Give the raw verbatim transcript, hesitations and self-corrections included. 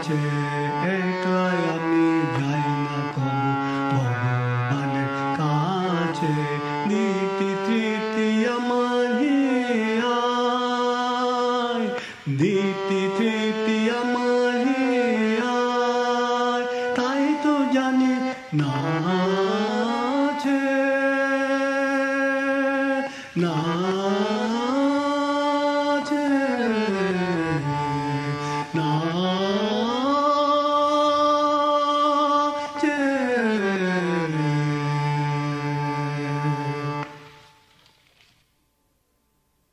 কাছে একলাই আমি যাই না কবু ভগবানের কাছে দিতি তৃতি আমার হিয়ায় দিতি তৃতি আমার হিয়ায় তাই তো জানি না